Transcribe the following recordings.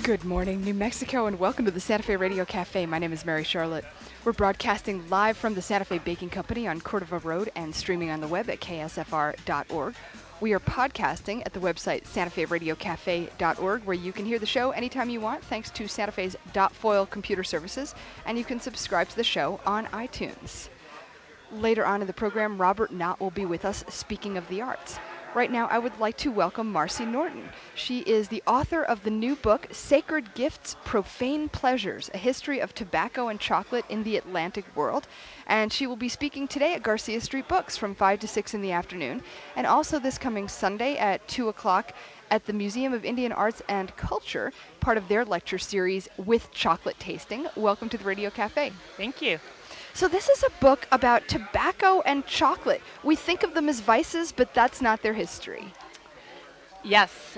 Good morning, New Mexico, and welcome to the Santa Fe Radio Cafe. My name is Mary Charlotte. We're broadcasting live from the Santa Fe Baking Company on Cordova Road and streaming on the web at ksfr.org. We are podcasting at the website santaferadiocafe.org, where you can hear the show anytime you want, thanks to Santa Fe's .foil computer services, and you can subscribe to the show on iTunes. Later on in the program, Robert Knott will be with us speaking of the arts. Right now, I would like to welcome Marcy Norton. She is the author of the new book, Sacred Gifts, Profane Pleasures, A History of Tobacco and Chocolate in the Atlantic World. And she will be speaking today at Garcia Street Books from 5 to 6 in the afternoon, and also this coming Sunday at 2 o'clock at the Museum of Indian Arts and Culture, part of their lecture series with chocolate tasting. Welcome to the Radio Cafe. Thank you. So this is a book about tobacco and chocolate. We think of them as vices, but that's not their history. Yes.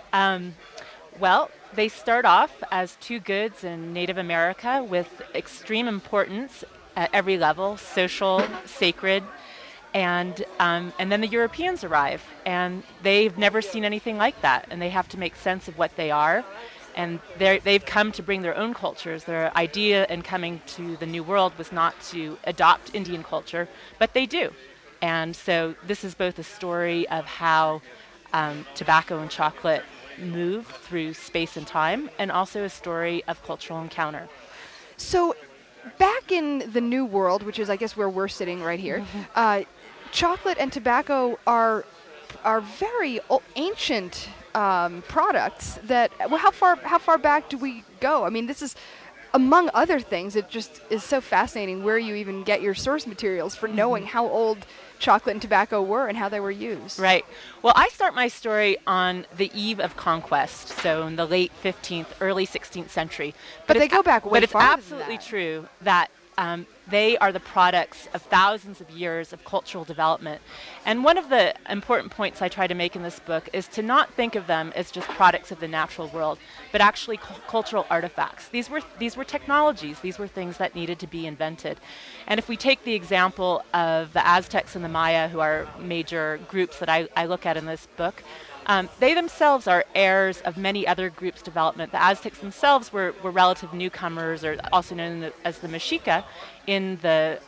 Well, they start off as two goods in Native America with extreme importance at every level, social, sacred, and then the Europeans arrive, and they've never seen anything like that, and they have to make sense of what they are. And they've come to bring their own cultures. Their idea in coming to the New World was not to adopt Indian culture, but they do. And so this is both a story of how tobacco and chocolate move through space and time, and also a story of cultural encounter. So back in the New World, which is, I guess, where we're sitting right here, chocolate and tobacco are very ancient products that, well, how far back do we go? I mean, this is, among other things, it just is so fascinating where you even get your source materials for knowing how old chocolate and tobacco were and how they were used. Right. Well, I start my story on the eve of conquest, so in the late 15th, early 16th century. But they go back way farther. But farther it's absolutely than that. true that they are the products of thousands of years of cultural development. And one of the important points I try to make in this book is to not think of them as just products of the natural world, but actually cultural artifacts. These were technologies. These were things that needed to be invented. And if we take the example of the Aztecs and the Maya, who are major groups that I look at in this book, they themselves are heirs of many other groups' development. The Aztecs themselves were relative newcomers, or also known as the Mexica, in the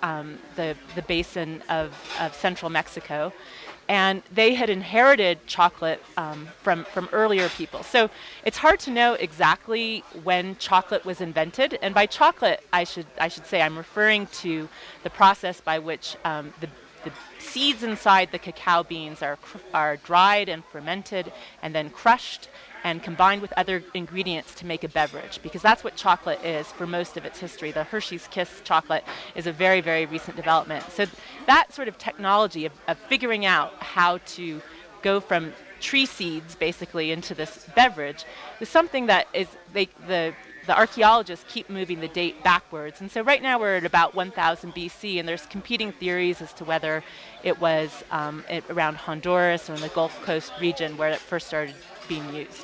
basin of central Mexico. And they had inherited chocolate from earlier people. So it's hard to know exactly when chocolate was invented. And by chocolate, I should say I'm referring to the process by which the seeds inside the cacao beans are dried and fermented and then crushed and combined with other ingredients to make a beverage, because that's what chocolate is for most of its history. The Hershey's Kiss chocolate is a very, very recent development. So that sort of technology of figuring out how to go from tree seeds basically into this beverage is something that is the archaeologists keep moving the date backwards. And so right now we're at about 1000 BC, and there's competing theories as to whether it was around Honduras or in the Gulf Coast region where it first started being used.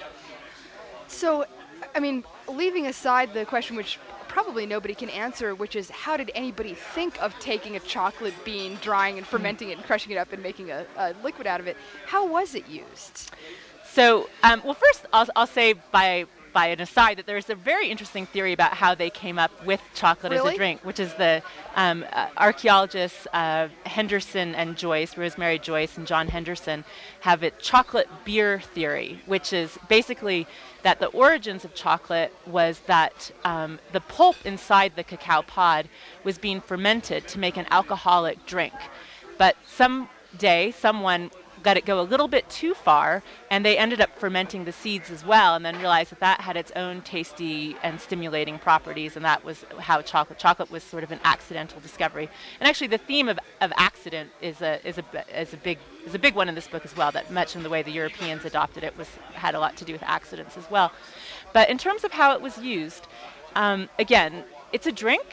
So, I mean, leaving aside the question which probably nobody can answer, which is how did anybody think of taking a chocolate bean, drying and fermenting it and crushing it up and making a liquid out of it, how was it used? So, well, first I'll say by an aside that there's a very interesting theory about how they came up with chocolate as a drink, which is the archaeologists Henderson and Joyce, Rosemary Joyce and John Henderson, have a chocolate beer theory, which is basically that the origins of chocolate was that the pulp inside the cacao pod was being fermented to make an alcoholic drink. But someday someone let it go a little bit too far, and they ended up fermenting the seeds as well, and then realized that had its own tasty and stimulating properties, and that was how chocolate was sort of an accidental discovery. And actually, the theme of accident is a big one in this book as well. That much in the way the Europeans adopted it had a lot to do with accidents as well. But in terms of how it was used, again, it's a drink.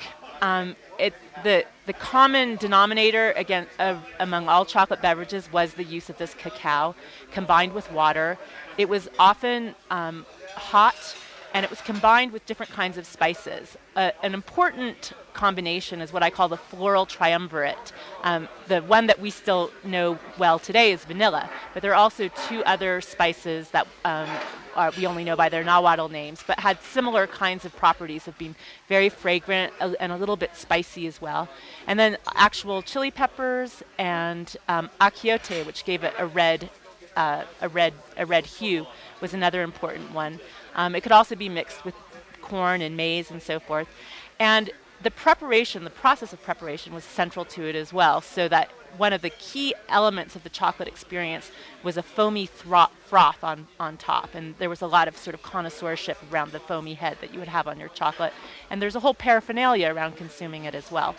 The common denominator among all chocolate beverages was the use of this cacao combined with water. It was often hot, and it was combined with different kinds of spices. An important combination is what I call the floral triumvirate. The one that we still know well today is vanilla, but there are also two other spices that we only know by their Nahuatl names, but had similar kinds of properties of being very fragrant and a little bit spicy as well. And then actual chili peppers and achiote, which gave it a red hue, was another important one. It could also be mixed with corn and maize and so forth. And the process of preparation was central to it as well, so that one of the key elements of the chocolate experience was a foamy froth on top. And there was a lot of sort of connoisseurship around the foamy head that you would have on your chocolate. And there's a whole paraphernalia around consuming it as well.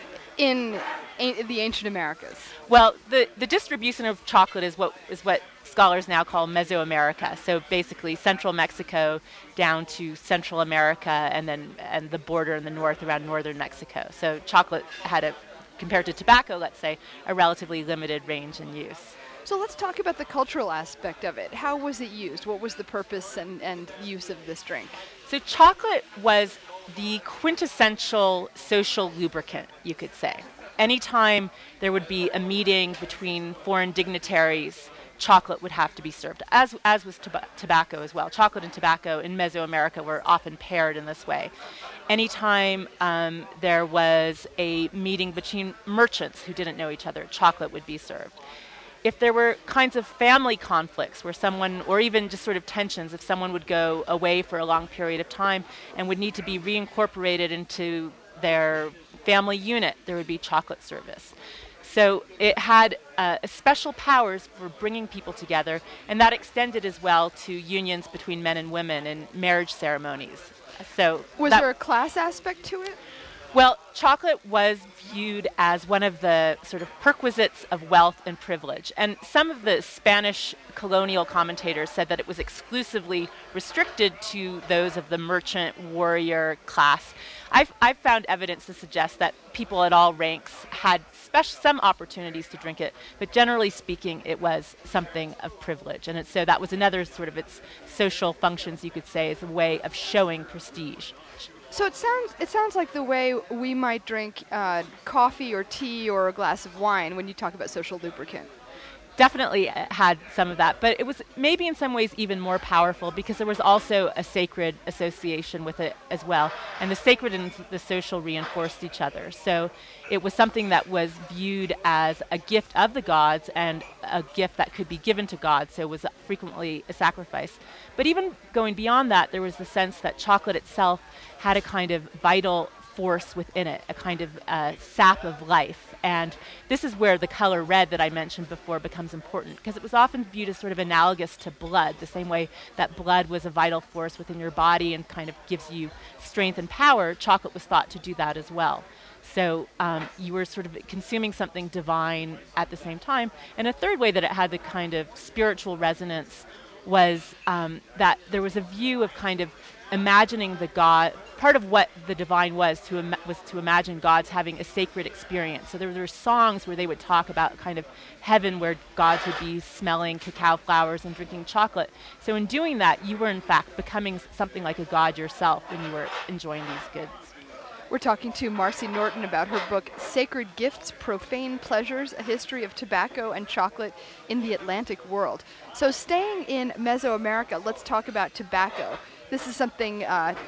In the ancient Americas? Well, the distribution of chocolate is what scholars now call Mesoamerica. So basically central Mexico down to Central America and the border in the north around northern Mexico. So chocolate had compared to tobacco, let's say, a relatively limited range in use. So let's talk about the cultural aspect of it. How was it used? What was the purpose and use of this drink? So chocolate was the quintessential social lubricant, you could say. Anytime there would be a meeting between foreign dignitaries, chocolate would have to be served, as was tobacco as well. Chocolate and tobacco in Mesoamerica were often paired in this way. Anytime there was a meeting between merchants who didn't know each other, chocolate would be served. If there were kinds of family conflicts where someone, or even just sort of tensions, if someone would go away for a long period of time and would need to be reincorporated into their family unit, there would be chocolate service. So it had special powers for bringing people together, and that extended as well to unions between men and women and marriage ceremonies. So was there a class aspect to it? Well, chocolate was viewed as one of the sort of perquisites of wealth and privilege. And some of the Spanish colonial commentators said that it was exclusively restricted to those of the merchant warrior class. I've found evidence to suggest that people at all ranks had some opportunities to drink it, but generally speaking, it was something of privilege. And so that was another sort of its social functions, you could say, as a way of showing prestige. So it sounds like the way we might drink coffee or tea or a glass of wine when you talk about social lubricant. Definitely had some of that, but it was maybe in some ways even more powerful because there was also a sacred association with it as well, and the sacred and the social reinforced each other. So it was something that was viewed as a gift of the gods and a gift that could be given to God, so it was frequently a sacrifice. But even going beyond that, there was the sense that chocolate itself had a kind of vital force within it, a kind of sap of life. And this is where the color red that I mentioned before becomes important, because it was often viewed as sort of analogous to blood, the same way that blood was a vital force within your body and kind of gives you strength and power. Chocolate was thought to do that as well. So you were sort of consuming something divine at the same time. And a third way that it had the kind of spiritual resonance was that there was a view of kind of imagining the God. Part of what the divine was to imagine gods having a sacred experience. So there were songs where they would talk about kind of heaven where gods would be smelling cacao flowers and drinking chocolate. So in doing that, you were in fact becoming something like a god yourself when you were enjoying these goods. We're talking to Marcy Norton about her book, Sacred Gifts, Profane Pleasures, A History of Tobacco and Chocolate in the Atlantic World. So staying in Mesoamerica, let's talk about tobacco. This is something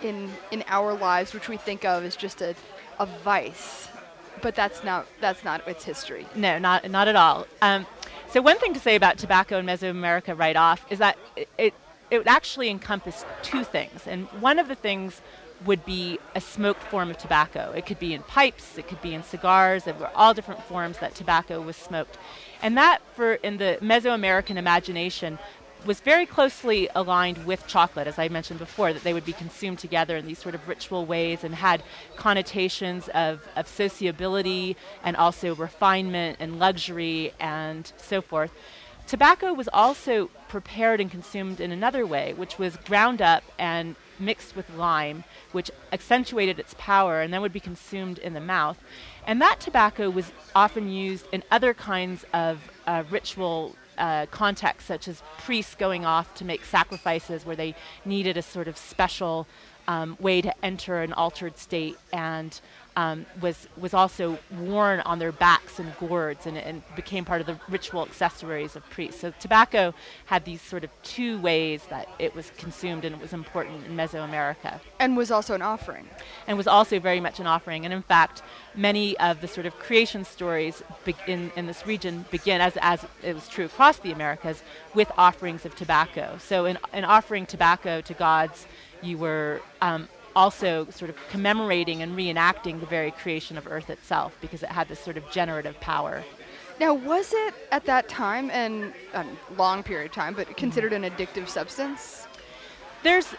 in our lives which we think of as just a vice, but that's not its history. No, not at all. So one thing to say about tobacco in Mesoamerica right off is that it would actually encompass two things, and one of the things would be a smoked form of tobacco. It could be in pipes, it could be in cigars. There were all different forms that tobacco was smoked. And that, in the Mesoamerican imagination, was very closely aligned with chocolate, as I mentioned before, that they would be consumed together in these sort of ritual ways and had connotations of sociability and also refinement and luxury and so forth. Tobacco was also prepared and consumed in another way, which was ground up and mixed with lime, which accentuated its power and then would be consumed in the mouth. And that tobacco was often used in other kinds of ritual contexts, such as priests going off to make sacrifices where they needed a sort of special way to enter an altered state. And was also worn on their backs and gourds, and became part of the ritual accessories of priests. So tobacco had these sort of two ways that it was consumed, and it was important in Mesoamerica. And was also an offering. And was also very much an offering. And in fact, many of the sort of creation stories in this region begin, as it was true across the Americas, with offerings of tobacco. So in offering tobacco to gods, you were also sort of commemorating and reenacting the very creation of Earth itself, because it had this sort of generative power. Now, was it at that time, and a long period of time, but considered an addictive substance? There's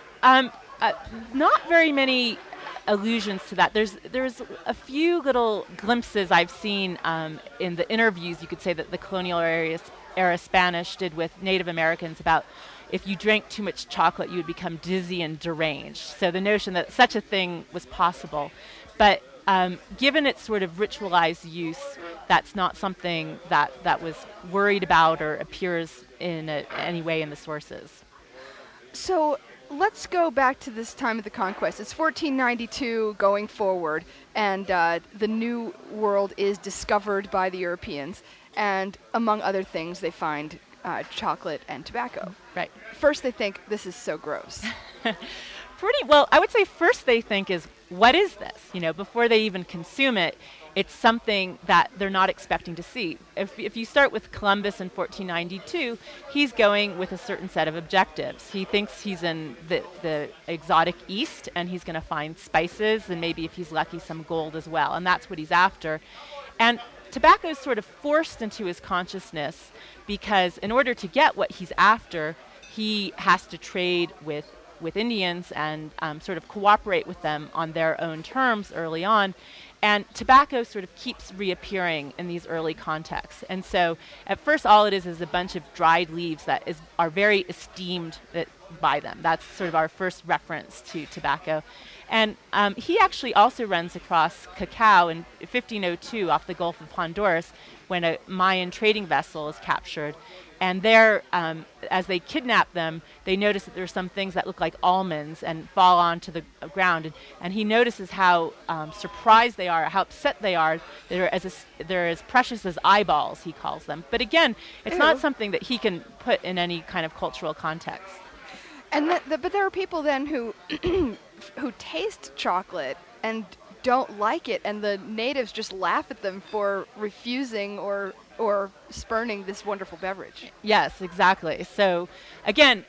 not very many allusions to that. There's a few little glimpses I've seen in the interviews, you could say, that the colonial era Spanish did with Native Americans about if you drank too much chocolate, you would become dizzy and deranged. So the notion that such a thing was possible. But given its sort of ritualized use, that's not something that was worried about or appears in any way in the sources. So let's go back to this time of the conquest. It's 1492 going forward, and the New World is discovered by the Europeans. And among other things, they find chocolate and tobacco. Right. First, they think, this is so gross. Pretty well, I would say first they think is, what is this? You know, before they even consume it, it's something that they're not expecting to see. If you start with Columbus in 1492, he's going with a certain set of objectives. He thinks he's in the exotic East, and he's going to find spices, and maybe if he's lucky, some gold as well. And that's what he's after. And tobacco is sort of forced into his consciousness because in order to get what he's after, he has to trade with Indians and sort of cooperate with them on their own terms early on. And tobacco sort of keeps reappearing in these early contexts. And so at first all it is a bunch of dried leaves that are very esteemed by them. That's sort of our first reference to tobacco. And he actually also runs across cacao in 1502 off the Gulf of Honduras when a Mayan trading vessel is captured. And there, as they kidnap them, they notice that there are some things that look like almonds and fall onto the ground. And he notices how surprised they are, how upset they are. They're as precious as eyeballs, he calls them. But again, it's not something that he can put in any kind of cultural context. And but there are people then who who taste chocolate and don't like it, and the natives just laugh at them for refusing or spurning this wonderful beverage. Yes, exactly. So again,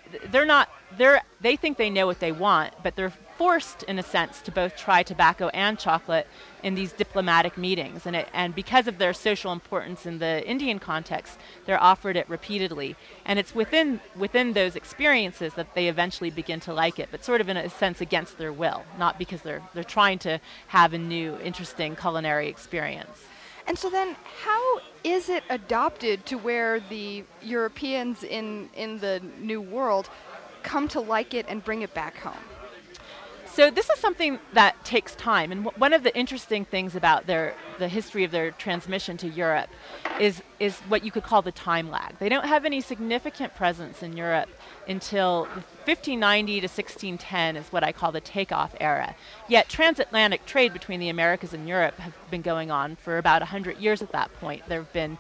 they think they know what they want, but they're forced in a sense to both try tobacco and chocolate in these diplomatic meetings, and because of their social importance in the Indian context, they're offered it repeatedly, and it's within those experiences that they eventually begin to like it, but sort of in a sense against their will, not because they're trying to have a new interesting culinary experience. And so then how is it adopted to where the Europeans in the New World come to like it and bring it back home? So this is something that takes time, and one of the interesting things about the history of their transmission to Europe is what you could call the time lag. They don't have any significant presence in Europe until 1590 to 1610 is what I call the takeoff era. Yet transatlantic trade between the Americas and Europe have been going on for about 100 years at that point. There have been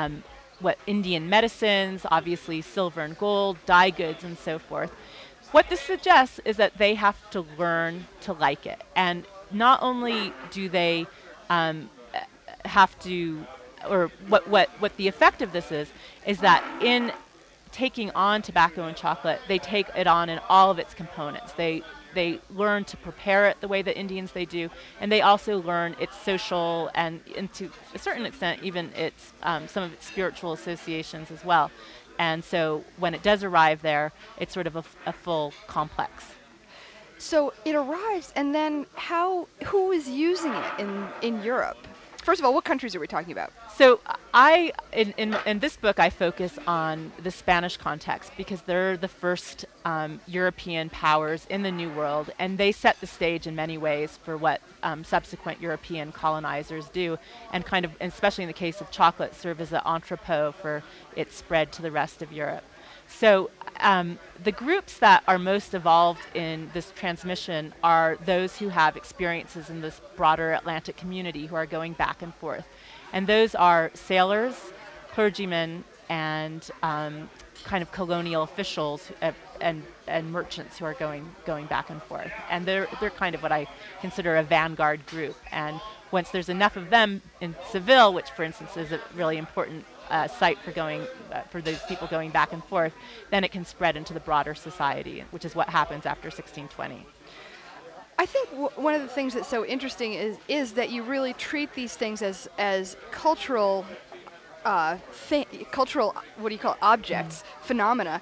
Indian medicines, obviously silver and gold, dye goods, and so forth. What this suggests is that they have to learn to like it. And not only do they have to, or what the effect of this is that in taking on tobacco and chocolate, they take it on in all of its components. They learn to prepare it the way the Indians they do, and they also learn its social and to a certain extent even its some of its spiritual associations as well. And so when it does arrive there, it's sort of a full complex. So it arrives, and then who is using it in Europe? First of all, what countries are we talking about? So in this book, I focus on the Spanish context because they're the first European powers in the New World, and they set the stage in many ways for what subsequent European colonizers do, and especially in the case of chocolate, serve as an entrepot for its spread to the rest of Europe. So the groups that are most evolved in this transmission are those who have experiences in this broader Atlantic community who are going back and forth. And those are sailors, clergymen, and kind of colonial officials and merchants who are going back and forth. And they're kind of what I consider a vanguard group. And once there's enough of them in Seville, which for instance is a really important site for those people going back and forth, then it can spread into the broader society, which is what happens after 1620. I think one of the things that's so interesting is that you really treat these things as cultural cultural, what do you call it, objects, phenomena,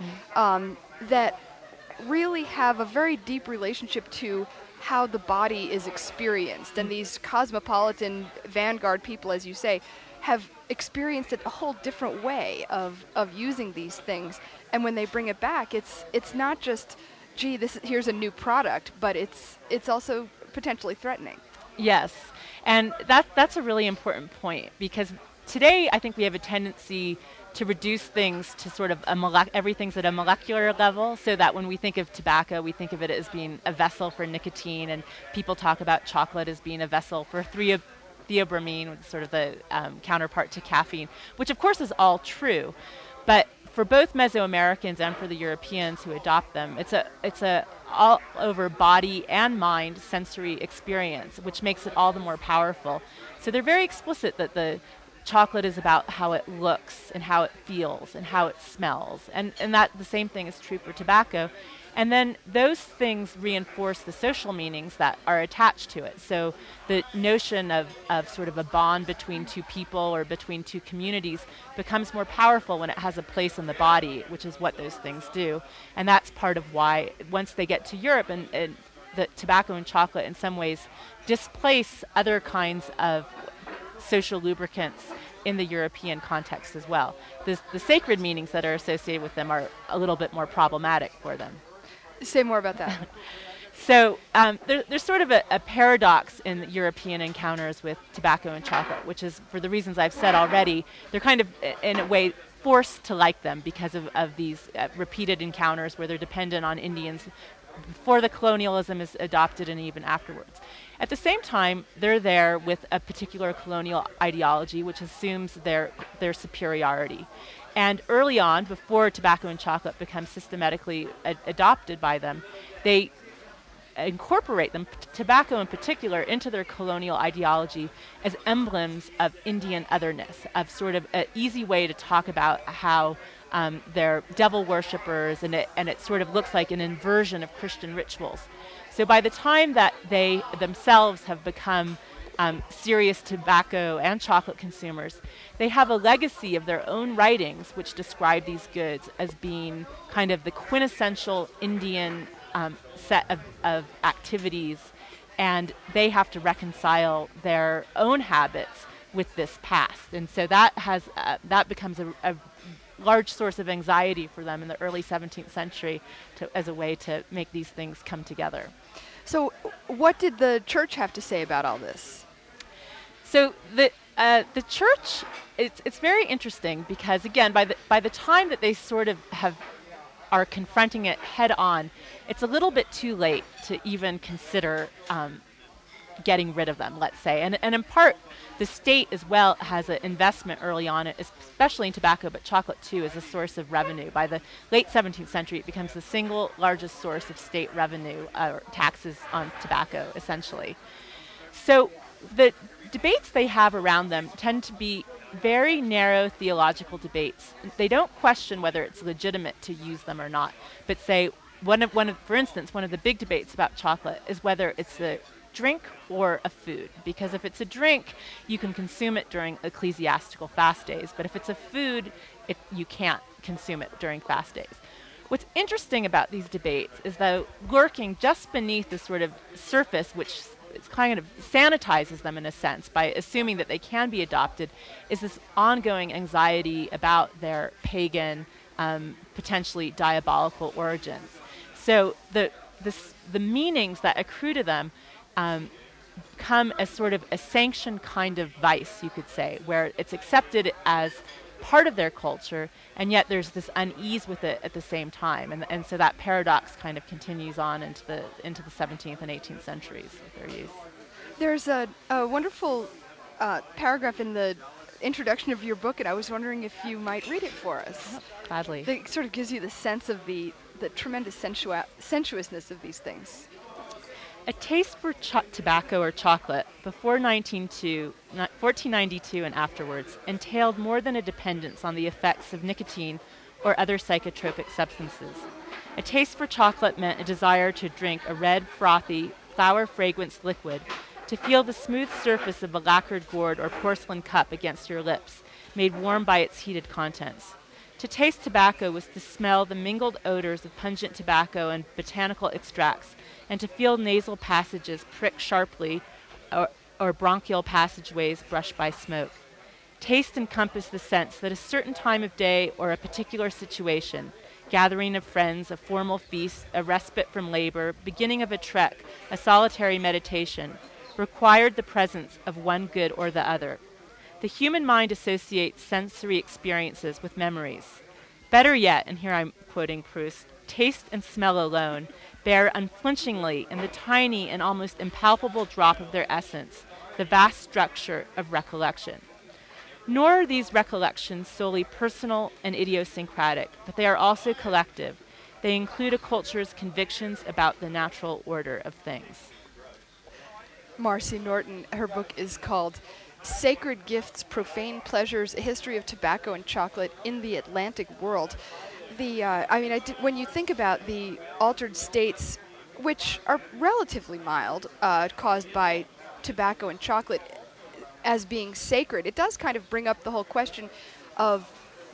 that really have a very deep relationship to how the body is experienced. And these cosmopolitan vanguard people, as you say, have experienced it a whole different way of using these things. And when they bring it back, it's not just, gee, here's a new product, but it's also potentially threatening. Yes, and that's a really important point, because today I think we have a tendency to reduce things to sort of everything's at a molecular level, so that when we think of tobacco, we think of it as being a vessel for nicotine, and people talk about chocolate as being a vessel for theobromine, sort of the counterpart to caffeine, which of course is all true. But for both Mesoamericans and for the Europeans who adopt them, it's a all over body and mind sensory experience, which makes it all the more powerful. So they're very explicit that the chocolate is about how it looks and how it feels and how it smells. And that the same thing is true for tobacco. And then those things reinforce the social meanings that are attached to it. So the notion of sort of a bond between two people or between two communities becomes more powerful when it has a place in the body, which is what those things do. And that's part of why once they get to Europe, and the tobacco and chocolate in some ways displace other kinds of social lubricants in the European context as well. The sacred meanings that are associated with them are a little bit more problematic for them. Say more about that. So there's sort of a paradox in European encounters with tobacco and chocolate, which is, for the reasons I've said already, they're kind of, in a way, forced to like them because of these repeated encounters where they're dependent on Indians before the colonialism is adopted and even afterwards. At the same time, they're there with a particular colonial ideology which assumes their superiority. And early on, before tobacco and chocolate become systematically adopted by them, they incorporate them, tobacco in particular, into their colonial ideology as emblems of Indian otherness, of sort of an easy way to talk about how they're devil worshippers, and it sort of looks like an inversion of Christian rituals. So by the time that they themselves have become serious tobacco and chocolate consumers, they have a legacy of their own writings which describe these goods as being kind of the quintessential Indian set of activities, and they have to reconcile their own habits with this past. And so that becomes a large source of anxiety for them in the early 17th century as a way to make these things come together. So what did the church have to say about all this? So the church, it's very interesting because, again, by the time that they sort of are confronting it head on, it's a little bit too late to even consider getting rid of them, let's say. And in part, the state as well has an investment early on, especially in tobacco, but chocolate too, as a source of revenue. By the late 17th century, it becomes the single largest source of state revenue, or taxes on tobacco, essentially. So the debates they have around them tend to be very narrow theological debates. They don't question whether it's legitimate to use them or not, but say, for instance, one of the big debates about chocolate is whether it's a drink or a food, because if it's a drink, you can consume it during ecclesiastical fast days, but if it's a food, you can't consume it during fast days. What's interesting about these debates is that lurking just beneath the sort of surface, which it's kind of sanitizes them in a sense by assuming that they can be adopted, is this ongoing anxiety about their pagan, potentially diabolical origins. So the meanings that accrue to them come as sort of a sanctioned kind of vice, you could say, where it's accepted as part of their culture, and yet there's this unease with it at the same time. And so that paradox kind of continues on into the 17th and 18th centuries with their use. There's a wonderful paragraph in the introduction of your book, and I was wondering if you might read it for us. Oh, gladly. It sort of gives you the sense of the tremendous sensuousness of these things. A taste for tobacco or chocolate before 1492 and afterwards entailed more than a dependence on the effects of nicotine or other psychotropic substances. A taste for chocolate meant a desire to drink a red, frothy, flower-fragranced liquid, to feel the smooth surface of a lacquered gourd or porcelain cup against your lips, made warm by its heated contents. To taste tobacco was to smell the mingled odors of pungent tobacco and botanical extracts, and to feel nasal passages prick sharply or bronchial passageways brushed by smoke. Taste encompassed the sense that a certain time of day or a particular situation, gathering of friends, a formal feast, a respite from labor, beginning of a trek, a solitary meditation, required the presence of one good or the other. The human mind associates sensory experiences with memories. Better yet, and here I'm quoting Proust, taste and smell alone bear unflinchingly in the tiny and almost impalpable drop of their essence the vast structure of recollection. Nor are these recollections solely personal and idiosyncratic, but they are also collective. They include a culture's convictions about the natural order of things. Marcy Norton, her book is called Sacred Gifts, Profane Pleasures, A History of Tobacco and Chocolate in the Atlantic World. When you think about the altered states, which are relatively mild, caused by tobacco and chocolate as being sacred, it does kind of bring up the whole question of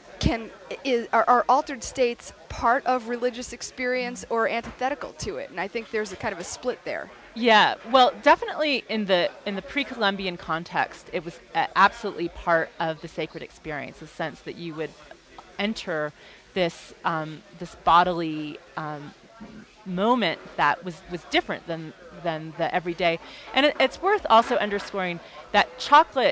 are altered states part of religious experience or antithetical to it? And I think there's a kind of a split there. Yeah, well, definitely in the pre-Columbian context, it was absolutely part of the sacred experience, the sense that you would enter this bodily moment that was different than the everyday. And it's worth also underscoring that chocolate,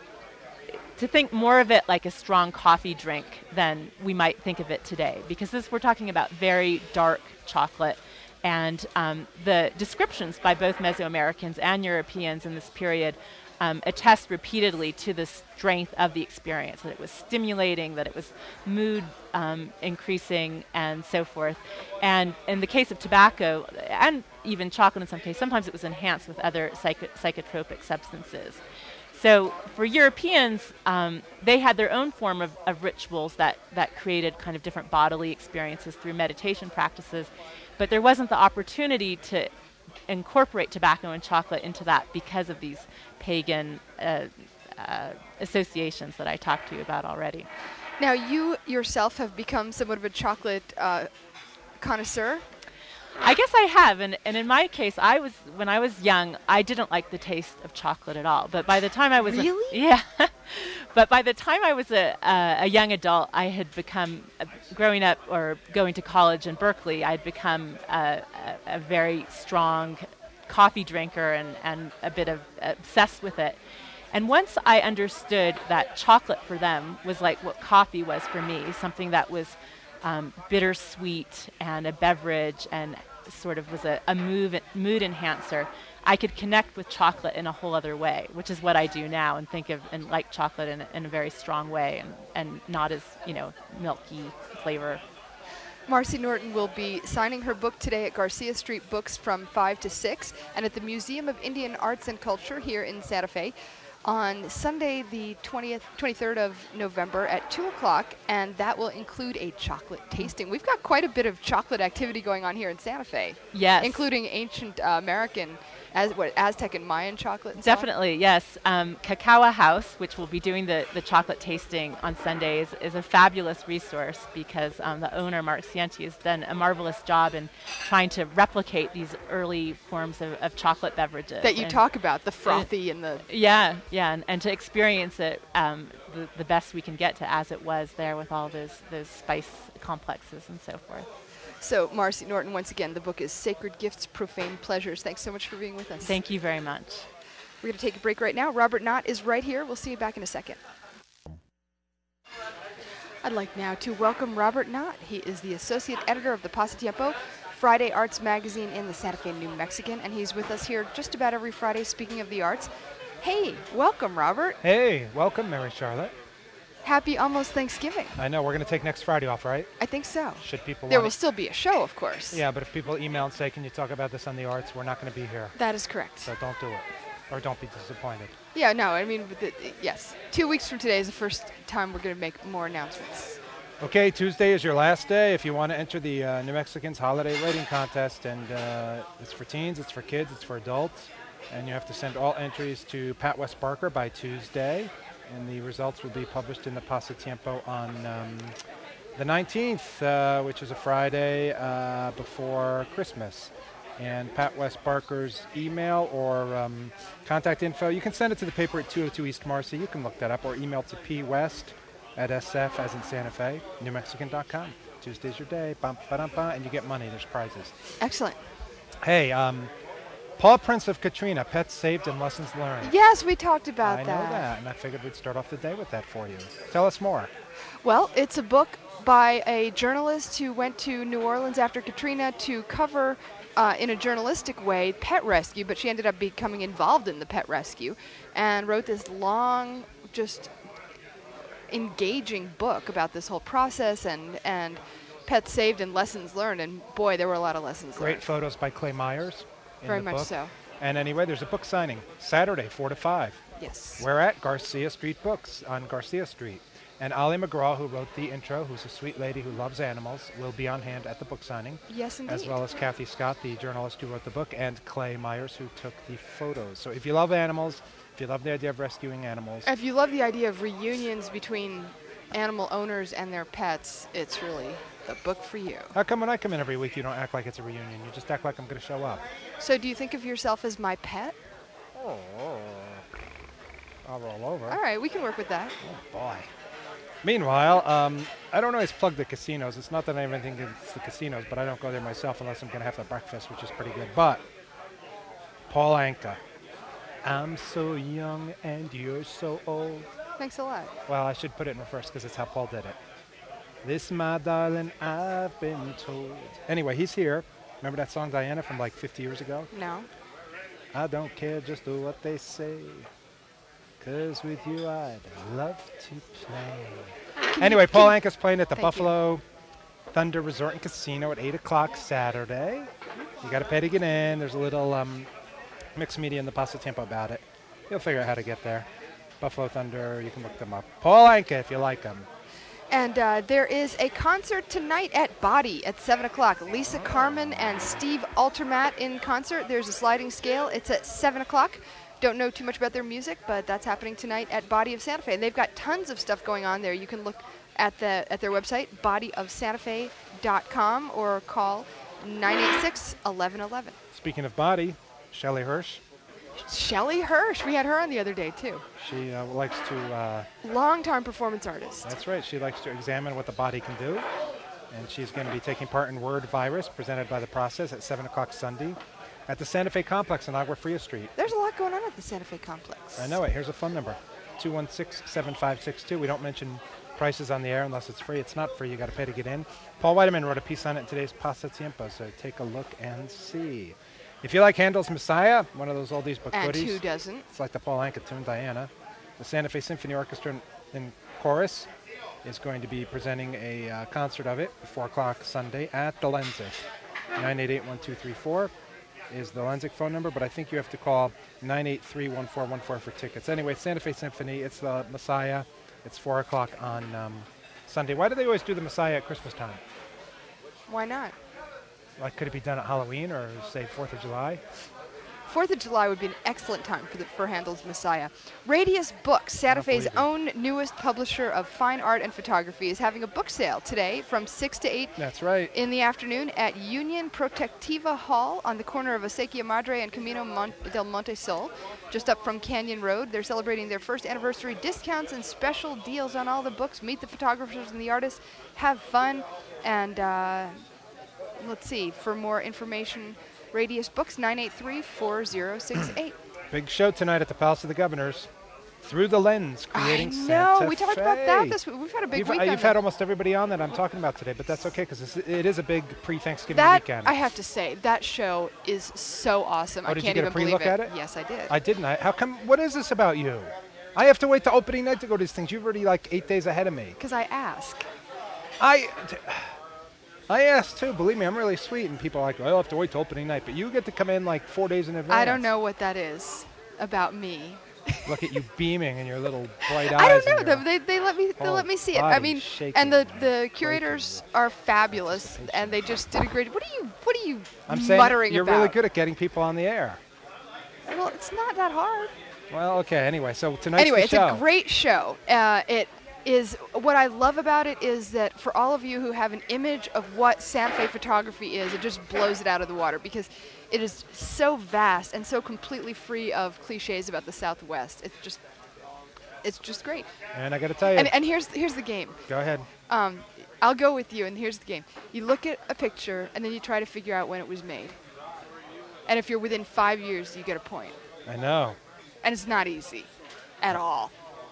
to think more of it like a strong coffee drink than we might think of it today, because we're talking about very dark chocolate. And the descriptions by both Mesoamericans and Europeans in this period attest repeatedly to the strength of the experience, that it was stimulating, that it was mood increasing, and so forth. And in the case of tobacco, and even chocolate in some cases, sometimes it was enhanced with other psychotropic substances. So for Europeans, they had their own form of rituals that created kind of different bodily experiences through meditation practices, but there wasn't the opportunity to incorporate tobacco and chocolate into that because of these pagan associations that I talked to you about already. Now, you yourself have become somewhat of a chocolate connoisseur. I guess I have, and in my case, when I was young, I didn't like the taste of chocolate at all. But by the time I was but by the time I was a young adult, I had become, growing up or going to college in Berkeley, I had become a very strong coffee drinker and a bit of obsessed with it. And once I understood that chocolate for them was like what coffee was for me, something that was bittersweet and a beverage and sort of was a mood enhancer, I could connect with chocolate in a whole other way, which is what I do now, and think of and like chocolate in a very strong way and not as, milky flavor. Marcy Norton will be signing her book today at Garcia Street Books from 5 to 6 and at the Museum of Indian Arts and Culture here in Santa Fe on Sunday, the 23rd of November at 2 o'clock, and that will include a chocolate tasting. We've got quite a bit of chocolate activity going on here in Santa Fe. Yes. Including ancient American, Aztec and Mayan chocolate and Definitely, yes. Cacao House, which will be doing the chocolate tasting on Sundays, is a fabulous resource because the owner, Mark Cienti, has done a marvelous job in trying to replicate these early forms of chocolate beverages. That you talk about, the frothy and the... Yeah, and to experience it the best we can get to as it was there with all those spice complexes and so forth. So, Marcy Norton, once again, the book is Sacred Gifts, Profane Pleasures. Thanks so much for being with us. Thank you very much. We're going to take a break right now. Robert Knott is right here. We'll see you back in a second. I'd like now to welcome Robert Knott. He is the associate editor of the Pasatiempo, Friday Arts magazine in the Santa Fe New Mexican, and he's with us here just about every Friday speaking of the arts. Hey, welcome, Robert. Hey, welcome, Mary Charlotte. Happy almost Thanksgiving. I know, we're going to take next Friday off, right? I think so. Should people There want will still be a show, of course. Yeah, but if people email and say, can you talk about this on the arts, we're not going to be here. That is correct. So don't do it. Or don't be disappointed. Yeah, no, I mean, yes. 2 weeks from today is the first time we're going to make more announcements. Okay, Tuesday is your last day if you want to enter the New Mexicans Holiday Rating Contest. And it's for teens, it's for kids, it's for adults. And you have to send all entries to Pat West Barker by Tuesday. And the results will be published in the Pasatiempo on the 19th, which is a Friday before Christmas. And Pat West Barker's email or contact info, you can send it to the paper at 202 East Marcy. You can look that up, or email to pwest@sf, as in Santa Fe, newmexican.com. Tuesday's your day, and you get money. There's prizes. Excellent. Hey, Paul Prince of Katrina, Pets Saved and Lessons Learned. Yes, we talked about that. I know that, and I figured we'd start off the day with that for you. Tell us more. Well, it's a book by a journalist who went to New Orleans after Katrina to cover, in a journalistic way, pet rescue, but she ended up becoming involved in the pet rescue and wrote this long, just engaging book about this whole process and pets saved and lessons learned. And boy, there were a lot of lessons learned. Great photos by Clay Myers. Very much so. And anyway, there's a book signing Saturday, 4 to 5. Yes. We're at Garcia Street Books on Garcia Street. And Ali McGraw, who wrote the intro, who's a sweet lady who loves animals, will be on hand at the book signing. Yes, indeed. As well as Kathy Scott, the journalist who wrote the book, and Clay Myers, who took the photos. So if you love animals, if you love the idea of rescuing animals. If you love the idea of reunions between animal owners and their pets, it's really the book for you. How come when I come in every week you don't act like it's a reunion? You just act like I'm going to show up. So do you think of yourself as my pet? Oh, I'll roll over. All right, we can work with that. Oh, boy. Meanwhile, I don't always plug the casinos. It's not that I have anything against the casinos, but I don't go there myself unless I'm going to have the breakfast, which is pretty good. But Paul Anka, I'm so young and you're so old. Thanks a lot. Well, I should put it in reverse because it's how Paul did it. This, my darling, I've been told. Anyway, he's here. Remember that song, Diana, from like 50 years ago? No. I don't care just what they say, 'cause with you I'd love to play. Anyway, Paul Anka's playing at the Buffalo Thunder Resort and Casino at 8 o'clock Saturday. You got to pay to get in. There's a little mixed media in the Pasatiempo about it. You'll figure out how to get there. Buffalo Thunder, you can look them up. Paul Anka, if you like him. And there is a concert tonight at Body at 7 o'clock. Lisa Carmen and Steve Altermat in concert. There's a sliding scale. It's at 7 o'clock. Don't know too much about their music, but that's happening tonight at Body of Santa Fe. And they've got tons of stuff going on there. You can look at their website, bodyofsantafe.com, or call 986-1111. Speaking of Body, Shelley Hirsch. Shelley Hirsch. We had her on the other day, too. She likes to... Long-time performance artist. That's right. She likes to examine what the body can do. And she's going to be taking part in Word Virus, presented by The Process at 7 o'clock Sunday at the Santa Fe Complex on Agua Fria Street. There's a lot going on at the Santa Fe Complex. I know it. Here's a phone number, 216-7562. We don't mention prices on the air unless it's free. It's not free. You got to pay to get in. Paul Weideman wrote a piece on it in today's Pasatiempo, so take a look and see. If you like Handel's Messiah, one of those oldies but goodies. And who doesn't? It's like the Paul Anka tune, Diana. The Santa Fe Symphony Orchestra in chorus is going to be presenting a concert of it at 4 o'clock Sunday at the Lenzik. 988-1234 is the Lenzik phone number, but I think you have to call 983-1414 for tickets. Anyway, Santa Fe Symphony, it's the Messiah. It's 4 o'clock on Sunday. Why do they always do the Messiah at Christmas time? Why not? Like, could it be done at Halloween or, say, 4th of July? 4th of July would be an excellent time for Handel's Messiah. Radius Books, Santa Fe's own newest publisher of fine art and photography, is having a book sale today from 6 to 8 That's right. in the afternoon at Union Protectiva Hall on the corner of Acequia Madre and Camino del Monte Sol, just up from Canyon Road. They're celebrating their first anniversary, discounts and special deals on all the books. Meet the photographers and the artists, have fun, and let's see, for more information, Radius Books, 983-4068. Big show tonight at the Palace of the Governors. Through the Lens, creating I Santa know. We talked about that this week. We've had a big week on You've that. had almost everybody on that I'm talking about today, but that's okay because it is a big pre-Thanksgiving That, weekend. I have to say, that show is so awesome. Oh, I did can't you get even a pre-look believe at it. it? Yes, I did. I didn't. How come? What is this about you? I have to wait to opening night to go to these things. You're already like 8 days ahead of me. Because I ask. I asked too. Believe me, I'm really sweet, and people are like, well, I'll have to wait till opening night. But you get to come in like 4 days in advance. I don't know what that is about me. Look at you beaming and your little bright eyes. I don't and know. your They let me see it. body I mean, shaking and the and curators are fabulous, and they just did a great. What are you I'm saying muttering you're about? really good at getting people on the air. Well, it's not that hard. Well, okay. Anyway, so tonight's the It's show. a great show. It is what I love about it is that for all of you who have an image of what Santa Fe photography is, it just blows it out of the water because it is so vast and so completely free of cliches about the Southwest. It's just great. And I got to tell you. And here's the game. Go ahead. I'll go with you, and here's the game. You look at a picture, and then you try to figure out when it was made. And if you're within 5 years, you get a point. I know. And it's not easy at all.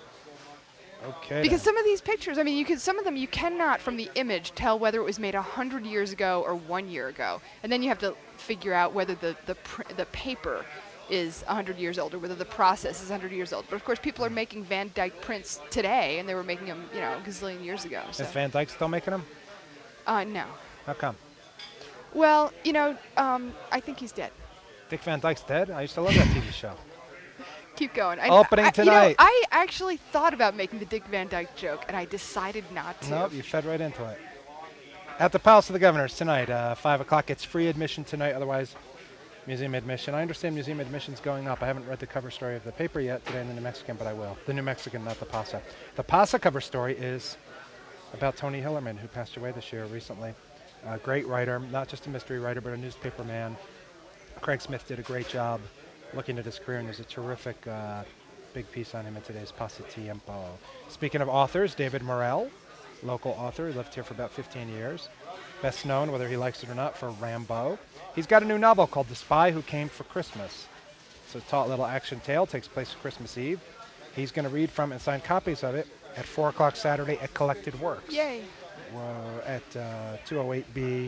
Okay. Because then. some of these pictures, I mean, some of them you cannot, from the image, tell whether it was made 100 years ago or 1 year ago. And then you have to figure out whether the paper is 100 years old or whether the process is 100 years old. But, of course, people are making Van Dyke prints today, and they were making them, a gazillion years ago. So. Is Van Dyke still making them? No. How come? Well, I think he's dead. Dick Van Dyke's dead? I used to love that TV show. Keep going. Opening tonight. I actually thought about making the Dick Van Dyke joke, and I decided not to. Nope, you fed right into it. At the Palace of the Governors tonight, 5 o'clock. It's free admission tonight, otherwise museum admission. I understand museum admission's going up. I haven't read the cover story of the paper yet today in the New Mexican, but I will. The New Mexican, not the PASA. The PASA cover story is about Tony Hillerman, who passed away this year recently. A great writer, not just a mystery writer, but a newspaper man. Craig Smith did a great job looking at his career, and there's a terrific big piece on him in today's Pasa Tiempo. Speaking of authors, David Morrell, local author, lived here for about 15 years. Best known, whether he likes it or not, for Rambo. He's got a new novel called The Spy Who Came for Christmas. It's a taut little action tale, takes place Christmas Eve. He's going to read from and sign copies of it at 4 o'clock Saturday at Collected Works. Yay. At 208B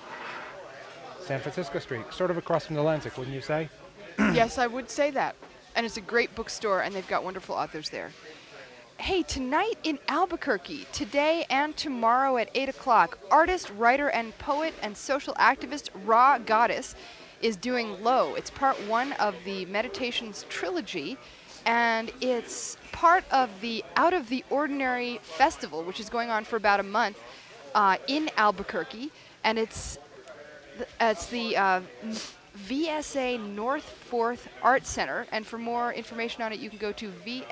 San Francisco Street, sort of across from the Lensic, wouldn't you say? Yes, I would say that. And it's a great bookstore, and they've got wonderful authors there. Hey, tonight in Albuquerque, today and tomorrow at 8 o'clock, artist, writer, and poet and social activist Raw Goddess is doing Low. It's part 1 of the Meditations trilogy, and it's part of the Out of the Ordinary Festival, which is going on for about a month in Albuquerque, and it's the VSA North 4th Art Center, and for more information on it, you can go to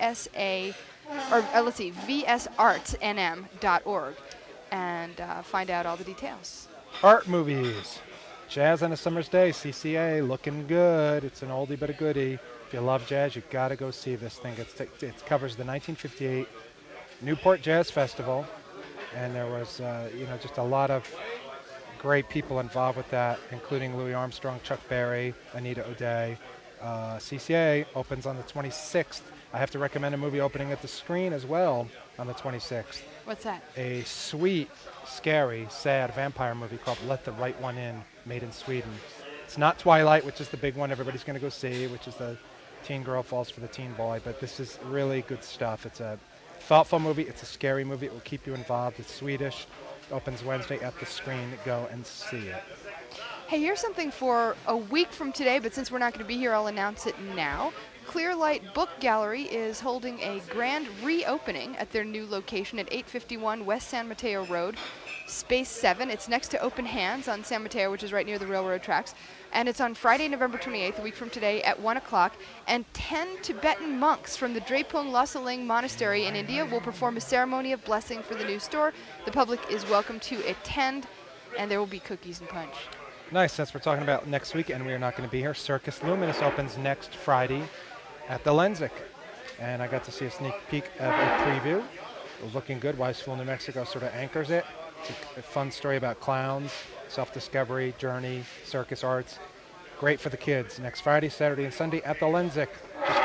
vsartsnm.org and find out all the details. Art movies. Jazz on a Summer's Day, CCA, looking good. It's an oldie but a goodie. If you love jazz, you got to go see this thing. It covers the 1958 Newport Jazz Festival, and there was just a lot of great people involved with that, including Louis Armstrong, Chuck Berry, Anita O'Day. CCA opens on the 26th. I have to recommend a movie opening at the Screen as well on the 26th. What's that? A sweet, scary, sad vampire movie called Let the Right One In, made in Sweden. It's not Twilight, which is the big one everybody's going to go see, which is the teen girl falls for the teen boy, but this is really good stuff. It's a thoughtful movie. It's a scary movie. It will keep you involved. It's Swedish. Opens Wednesday at the Screen. Go and see it. Hey, here's something for a week from today, but since we're not going to be here, I'll announce it now. Clearlight Book Gallery is holding a grand reopening at their new location at 851 West San Mateo Road, Space 7. It's next to Open Hands on San Mateo, which is right near the railroad tracks. And it's on Friday, November 28th, a week from today, at 1 o'clock. And 10 Tibetan monks from the Drepung Lhasa Monastery in India will perform a ceremony of blessing for the new store. The public is welcome to attend, and there will be cookies and punch. Nice. Since we're talking about next week and we are not going to be here, Circus Luminous opens next Friday at the Lensic. And I got to see a sneak peek of a preview. It was looking good. Wise Fool, New Mexico sort of anchors it. It's a fun story about clowns, self-discovery, journey, circus arts. Great for the kids. Next Friday, Saturday, and Sunday at the Lensic, just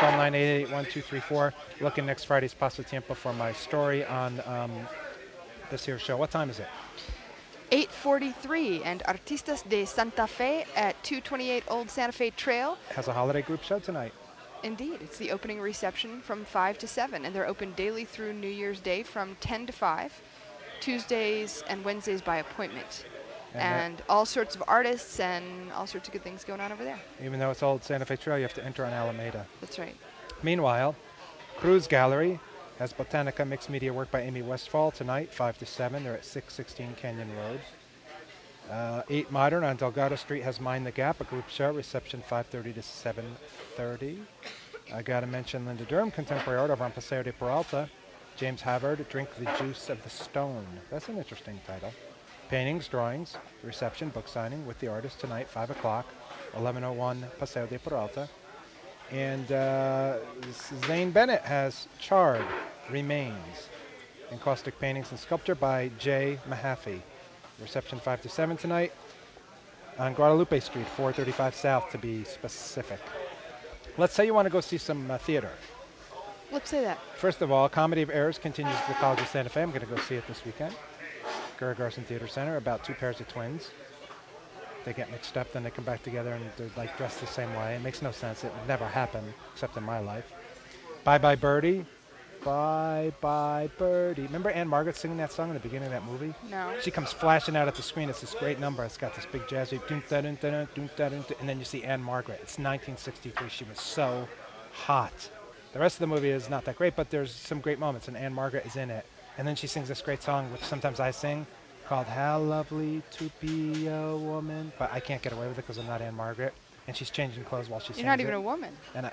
call 988-1234. Looking next Friday's Paso Tiempo for my story on this here show. What time is it? 8:43, and Artistas de Santa Fe at 228 Old Santa Fe Trail. Has a holiday group show tonight. Indeed, it's the opening reception from 5 to 7, and they're open daily through New Year's Day from 10 to 5, Tuesdays and Wednesdays by appointment. And all sorts of artists and all sorts of good things going on over there. Even though it's Old Santa Fe Trail, you have to enter on Alameda. That's right. Meanwhile, Cruz Gallery has Botanica mixed media work by Amy Westfall tonight, 5 to 7. They're at 616 Canyon Road. 8 Modern on Delgado Street has Mind the Gap, a group show, reception 5:30 to 7:30. I got to mention Linda Durham, contemporary art over on Paseo de Peralta. James Havard, Drink the Juice of the Stone. That's an interesting title. Paintings, drawings, reception, book signing with the artist tonight, 5 o'clock, 1101 Paseo de Peralta. And Zane Bennett has Charred Remains, encaustic paintings and sculpture by Jay Mahaffey. Reception 5 to 7 tonight on Guadalupe Street, 435 South to be specific. Let's say you want to go see some theater. Let's say that. First of all, Comedy of Errors continues at the College of Santa Fe. I'm going to go see it this weekend. Gura Garson Theater Center, about 2 pairs of twins. They get mixed up, then they come back together and they're like dressed the same way. It makes no sense. It would never happen, except in my life. Bye Bye Birdie. Bye Bye Birdie. Remember Anne Margaret singing that song in the beginning of that movie? No. She comes flashing out at the screen. It's this great number. It's got this big jazzy and then you see Anne Margaret. It's 1963. She was so hot. The rest of the movie is not that great, but there's some great moments, and Anne Margaret is in it. And then she sings this great song, which sometimes I sing, called How Lovely to Be a Woman. But I can't get away with it because I'm not Anne Margaret. And she's changing clothes while she sings it. You're not even a woman. And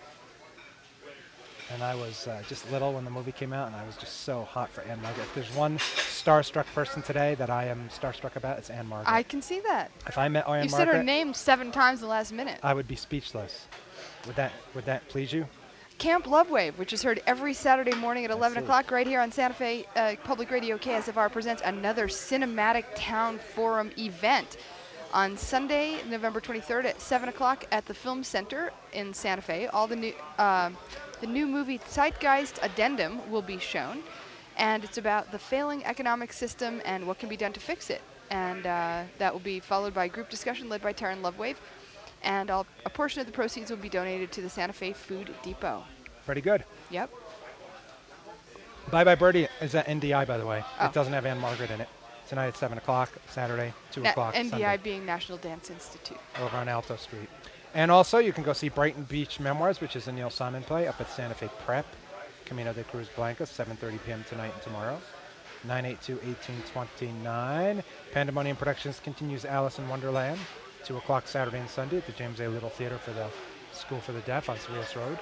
I was just little when the movie came out, and I was just so hot for Anne Margaret. If there's one starstruck person today that I am starstruck about, it's Anne Margaret. I can see that. If I met Anne Margaret... You said her name 7 times in the last minute. I would be speechless. Would that please you? Camp Love Wave, which is heard every Saturday morning at 11 o'clock right here on Santa Fe Public Radio KSFR, presents another Cinematic Town Forum event on Sunday, November 23rd at 7 o'clock at the Film Center in Santa Fe. All the new movie Zeitgeist Addendum will be shown, and it's about the failing economic system and what can be done to fix it. And that will be followed by a group discussion led by Taryn Lovewave. And a portion of the proceeds will be donated to the Santa Fe Food Depot. Pretty good. Yep. Bye Bye Birdie is at NDI, by the way. Oh. It doesn't have Anne Margaret in it. Tonight at 7 o'clock, Saturday, 2 o'clock, NDI Sunday. being National Dance Institute. Over on Alto Street. And also, you can go see Brighton Beach Memoirs, which is a Neil Simon play, up at Santa Fe Prep. Camino de Cruz Blanca, 7:30 p.m. tonight and tomorrow. 982-1829. Pandemonium Productions continues Alice in Wonderland. 2 o'clock Saturday and Sunday at the James A. Little Theater for the School for the Deaf on Cerrillos Road.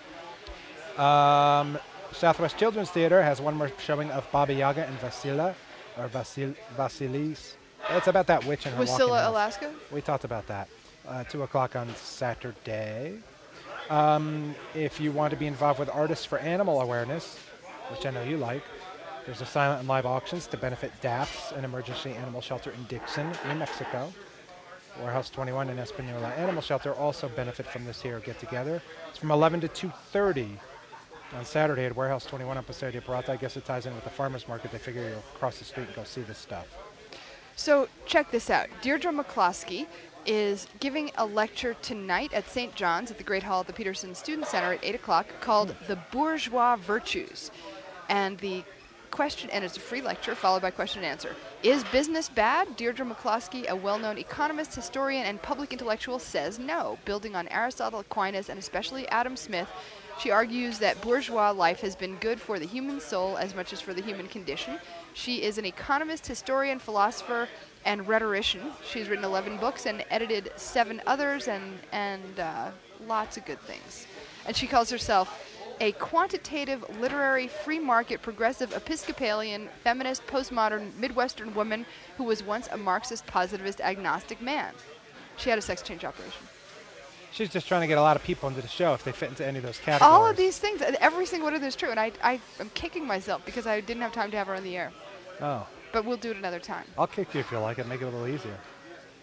Southwest Children's Theater has one more showing of Baba Yaga and Vasila, or Vasilis. It's about that witch and her walking Wasilla, house. Alaska? We talked about that. 2 o'clock on Saturday. If you want to be involved with Artists for Animal Awareness, which I know you like, there's a silent and live auctions to benefit DAPS, an emergency animal shelter in Dixon, New Mexico. Warehouse 21 and Espanola Animal Shelter also benefit from this here get-together. It's from 11 to 2:30 on Saturday at Warehouse 21 on Paseo de Peralta. I guess it ties in with the farmer's market. They figure you'll cross the street and go see this stuff. So check this out. Deirdre McCloskey is giving a lecture tonight at St. John's at the Great Hall at the Peterson Student Center at 8 o'clock called The Bourgeois Virtues. And the question, and it's a free lecture followed by question and answer. Is business bad? Deirdre McCloskey, a well-known economist, historian, and public intellectual, says no. Building on Aristotle, Aquinas, and especially Adam Smith, she argues that bourgeois life has been good for the human soul as much as for the human condition. She is an economist, historian, philosopher, and rhetorician. She's written 11 books and edited 7 others and lots of good things. And she calls herself a quantitative, literary, free market, progressive, Episcopalian, feminist, postmodern, Midwestern woman who was once a Marxist, positivist, agnostic man. She had a sex change operation. She's just trying to get a lot of people into the show if they fit into any of those categories. All of these things, every single one of them is true, and I'm kicking myself because I didn't have time to have her on the air. Oh. But we'll do it another time. I'll kick you if you like it. Make it a little easier.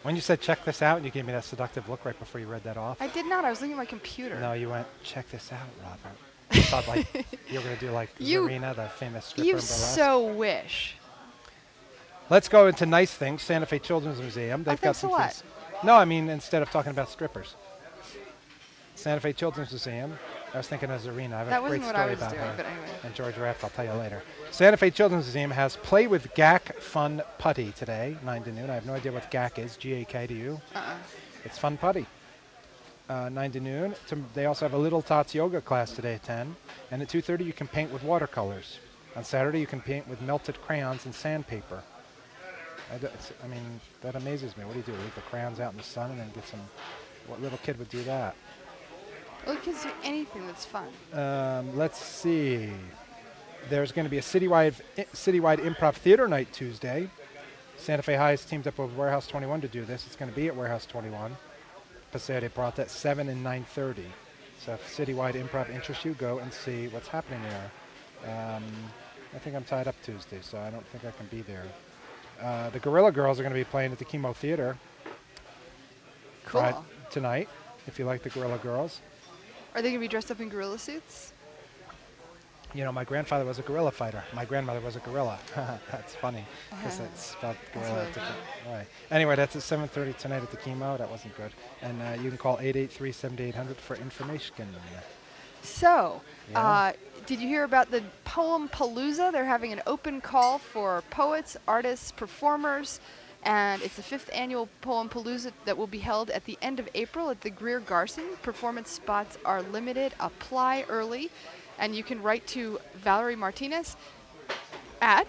When you said check this out, you gave me that seductive look right before you read that off. I did not. I was looking at my computer. No, you went, check this out, Robert. I thought like you were going to do like Zarina, the famous stripper in You burlesque. so wish. Let's go into nice things. Santa Fe Children's Museum. They've got thanks some a lot. things. No, I mean instead of talking about strippers. Santa Fe Children's Museum. I was thinking of Zarina. I have That a great wasn't what story I was about doing, her. but anyway. And George Raft, I'll tell you later. Santa Fe Children's Museum has Play with GAC Fun Putty today, 9 to noon. I have no idea what GAC is. G-A-K to you. It's fun putty. 9 to noon. They also have a Little Tots yoga class today at 10. And at 2:30 you can paint with watercolors. On Saturday you can paint with melted crayons and sandpaper. I mean, that amazes me. What do you do? Leave the crayons out in the sun and then get some... What little kid would do that? Well, kids do anything that's fun. Let's see. There's going to be a citywide improv theater night Tuesday. Santa Fe High has teamed up with Warehouse 21 to do this. It's going to be at Warehouse 21. Paseo de Prata, 7 and 9:30. So if citywide improv interests you, go and see what's happening there. I think I'm tied up Tuesday, so I don't think I can be there. The Gorilla Girls are going to be playing at the Chemo Theater Cool. tonight, if you like the Gorilla Girls. Are they going to be dressed up in gorilla suits? You know, my grandfather was a gorilla fighter. My grandmother was a gorilla. That's funny, because it's spelled gorilla really a different way. Anyway, that's at 7:30 tonight at the Chemo. That wasn't good. And you can call 883-7800 for information. So, Yeah. did you hear about the Poem Palooza? They're having an open call for poets, artists, performers, and it's the 5th annual Poem Palooza that will be held at the end of April at the Greer Garson. Performance spots are limited. Apply early, and you can write to Valerie Martinez at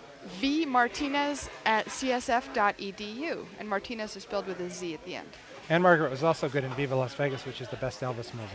vmartinez@csf.edu, and Martinez is spelled with a Z at the end. Anne Margaret was also good in Viva Las Vegas, which is the best Elvis movie.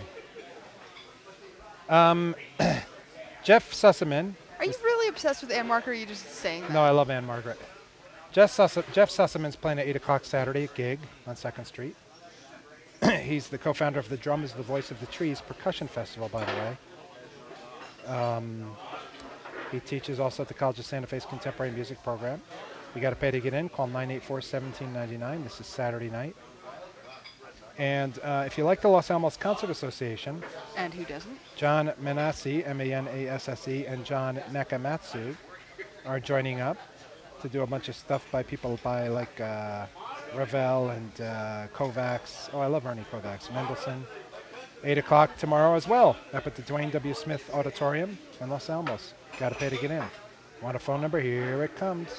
Jeff Sussman. Are you really obsessed with Anne Mark, or are you just saying that? No, I love Anne Margaret. Jeff Susseman's playing at 8 o'clock Saturday at Gig on 2nd Street. He's the co-founder of the Drum is the Voice of the Trees Percussion Festival, by the way. He teaches also at the College of Santa Fe's Contemporary Music Program. You got to pay to get in. Call 984-1799. This is Saturday night. And if you like the Los Alamos Concert Association, And who doesn't? John Manasse, M-A-N-A-S-S-E, and John Nakamatsu are joining up to do a bunch of stuff by people by like Ravel and Kovacs. Oh, I love Ernie Kovacs. Mendelssohn. 8 o'clock tomorrow as well, up at the Dwayne W. Smith Auditorium in Los Alamos. Got to pay to get in. Want a phone number? Here it comes.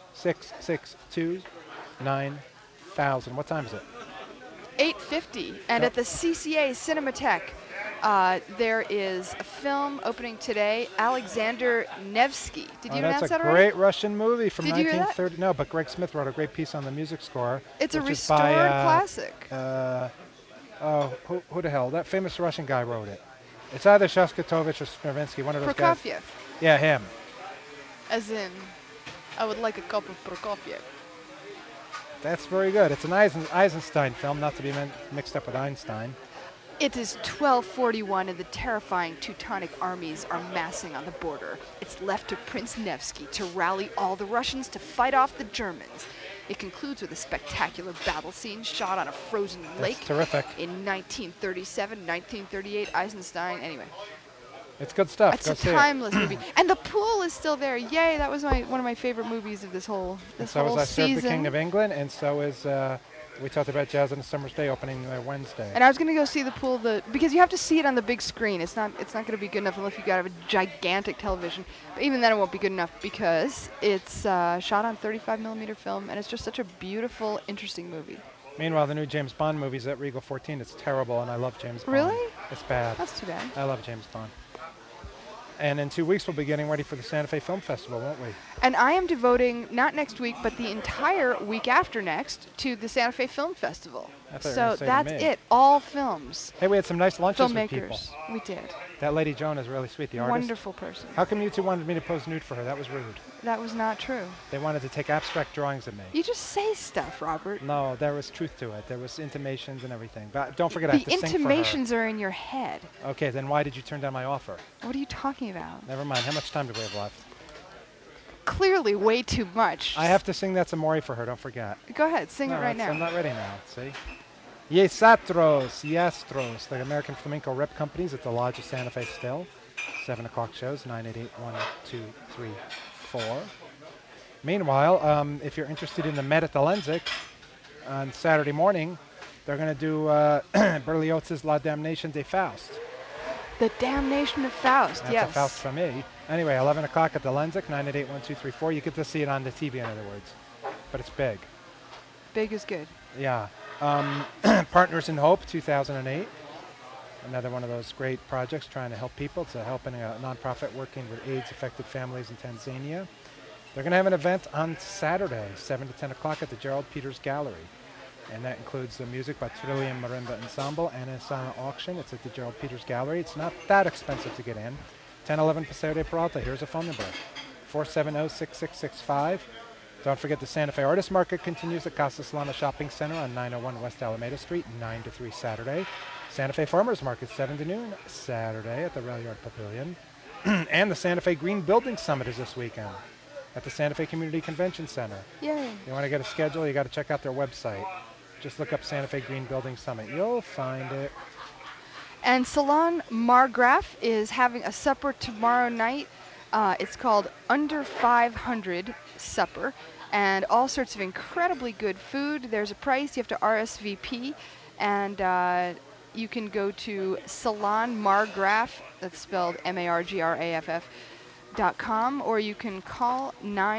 662-9000. What time is it? 8:50, and Yep. at the CCA Cinematheque, there is a film opening today, Alexander Nevsky. Did you announce That's that a already? great Russian movie from Did you hear that? 1930. No, but Greg Smith wrote a great piece on the music score. It's a which is restored by, classic. Who the hell? That famous Russian guy wrote it. It's either Shostakovich or Stravinsky, one of those guys. Prokofiev, Yeah, him. as in, I would like a cup of Prokofiev. That's very good. It's an Eisenstein film, not to be mixed up with Einstein. It is 12:41, and the terrifying Teutonic armies are massing on the border. It's left to Prince Nevsky to rally all the Russians to fight off the Germans. It concludes with a spectacular battle scene shot on a frozen lake That's terrific. in 1937, 1938, Eisenstein. Anyway, It's good stuff. it's Go a see it. timeless movie, and the pool is still there. Yay! That was one of my favorite movies of this whole So whole is I Serve season. the King of England, and so is we talked about Jazz on a Summer's Day opening Wednesday. And I was going to go see the pool, because you have to see it on the big screen. It's not going to be good enough unless you got a gigantic television. But even then, it won't be good enough because it's shot on 35mm film, and it's just such a beautiful, interesting movie. Meanwhile, the new James Bond movie's at Regal 14. It's terrible, and I love James Bond. Really? It's bad. That's too bad. I love James Bond. And in 2 weeks, we'll be getting ready for the Santa Fe Film Festival, won't we? And I am devoting, not next week, but the entire week after next to the Santa Fe Film Festival. I thought you were So gonna say to that's me. it. All films. Hey, we had some nice lunches with people. Filmmakers. We did. That Lady Joan is really sweet, the artist. Wonderful person. How come you two wanted me to pose nude for her? That was rude. That was not true. They wanted to take abstract drawings of me. You just say stuff, Robert. No, there was truth to it. There was intimations and everything. But don't forget, I The have to sing intimations are in your head. for her. Okay, then why did you turn down my offer? What are you talking about? Never mind. How much time do we have left? clearly way too much. I have to sing That's Amore for her, don't forget. Go ahead, sing it right now. I'm not ready now, see? Yesatros, the American Flamenco Rep Companies at the Lodge of Santa Fe still. 7 o'clock shows, 988-1234. Meanwhile, if you're interested in the Met at the Lensic on Saturday morning, they're going to do Berlioz's La Damnation de Faust. The Damnation of Faust, That's yes. a Faust for me. Anyway, 11 o'clock at the Lensic, 988-1234. You get to see it on the TV, in other words. But it's big. Big is good. Yeah. Partners in Hope, 2008. Another one of those great projects trying to help people. It's helping a nonprofit working with AIDS-affected families in Tanzania. They're going to have an event on Saturday, 7 to 10 o'clock at the Gerald Peters Gallery. And that includes the music by Trillium Marimba Ensemble and a silent auction. It's at the Gerald Peters Gallery. It's not that expensive to get in. 1011 Paseo de Peralta. Here's a phone number, 470-6665. Don't forget the Santa Fe Artist Market continues at Casa Solana Shopping Center on 901 West Alameda Street, 9 to 3 Saturday. Santa Fe Farmers Market, 7 to noon Saturday at the Rail Yard Pavilion. And the Santa Fe Green Building Summit is this weekend at the Santa Fe Community Convention Center. Yay. You want to get a schedule, you got to check out their website. Just look up Santa Fe Green Building Summit. You'll find it. And Salon Margraf is having a supper tomorrow night. It's called Under 500 Supper. And all sorts of incredibly good food. There's a price. You have to RSVP. And you can go to Salon Margraf, that's spelled MARGRAFF.com, or you can call